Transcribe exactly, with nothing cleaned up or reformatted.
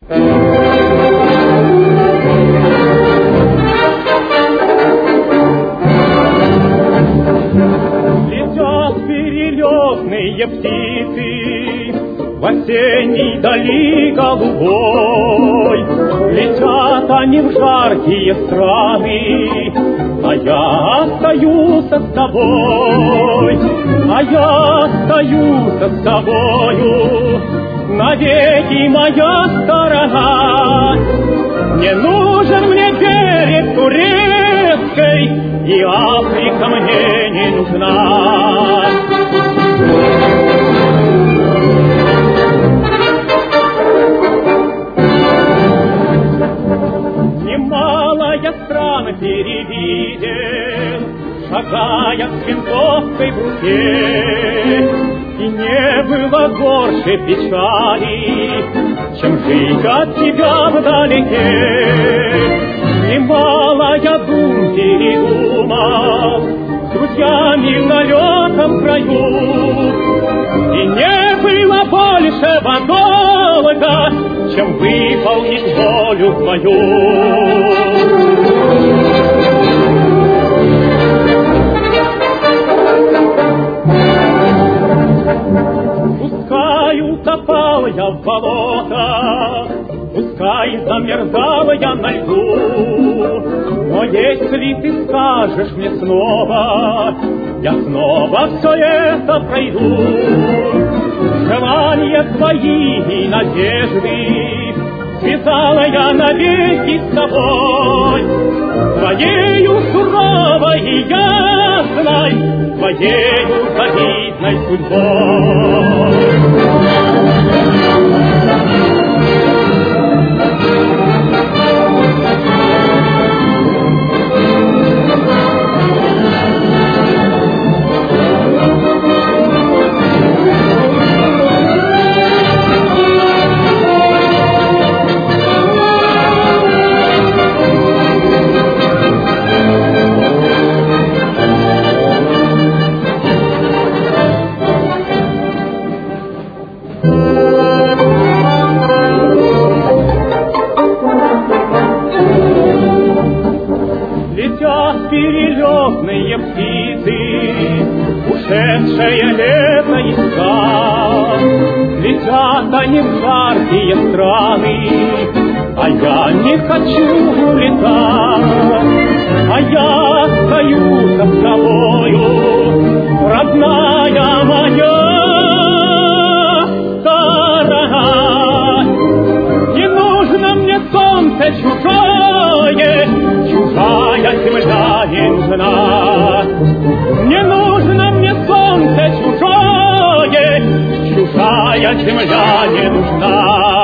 Летят перелетные птицы в осенней дали голубой. Летят они в жаркие страны, а я остаюсь с тобой, а я остаюсь с тобою, навеки моя сторона. Не нужен мне берег турецкой, и Африка мне не нужна. Немало я стран перевидел, шагая с винтовкой в руке, и не было горше печали, чем жить от тебя вдалеке. Немало я дум передумал, с друзьями в далеком краю, и не было большего долга, чем выполнить волю твою. Пускай утопал я в болотах, пускай замерзал я на льду, но если ты скажешь мне снова, я снова все это пройду. Желания твои и надежды связала я навеки с тобой, твоею суровой и ясной, твоею завидной судьбой. Перелетные птицы, ушедшее лето искать, летят они в жаркие страны, а я не хочу летать, а я остаюсь с тобою, родная моя сторона. Не нужно мне солнце чужое, чужая земля не нужна. Не нужно мне солнце чужое, чужая земля не нужна.